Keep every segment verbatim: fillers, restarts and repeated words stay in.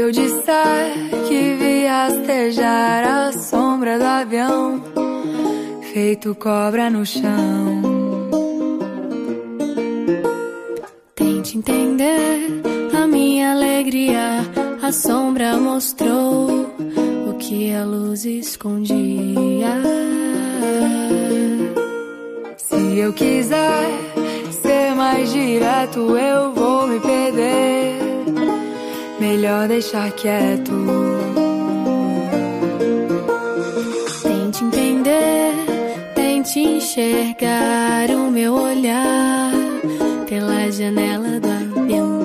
eu disser que vi rastejar a sombra do avião, feito cobra no chão. Tente entender a minha alegria, a sombra mostrou o que a luz escondia. Se eu quiser ser mais direto, eu vou me perder. Melhor deixar quieto. Tente entender, tente enxergar o meu olhar pela janela do avião.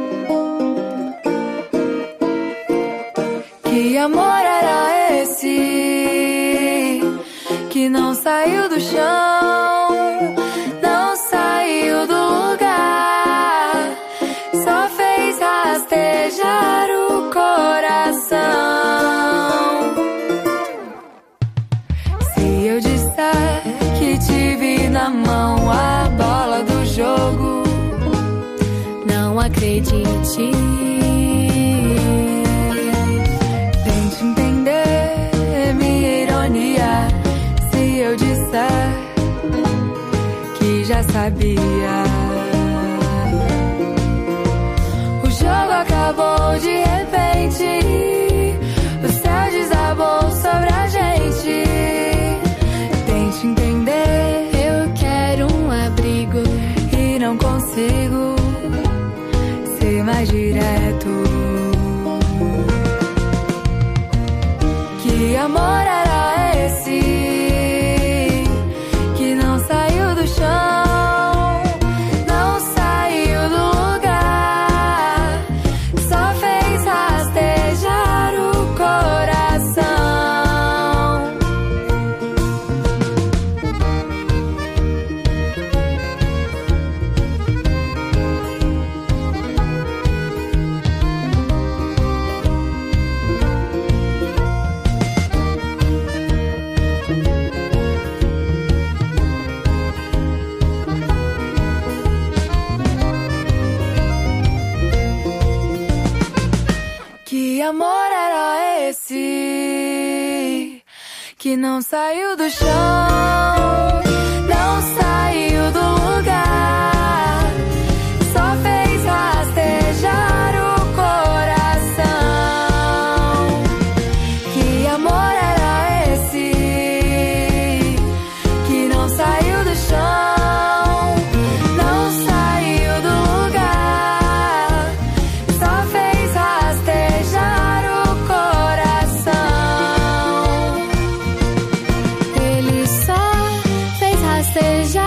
Que amor era esse que não saiu do chão, não saiu do lugar, só fez rastejar o coração. Se eu disser que tive na mão a bola do jogo, não acredite. Tente entender minha ironia. Se eu disser que já sabia, o jogo acabou de repente, o céu desabou sobre a gente. Tente entender, eu quero um abrigo e não consigo ser mais direto. Que amor era esse que não saiu do chão, não saiu do lugar, só fez rastejar o coração. Que amor era esse que não saiu do chão, não saiu do lugar, só fez rastejar o coração. Que amor era esse que não saiu do chão, não saiu do lugar, só fez rastejar o coração. Ele só fez rastejar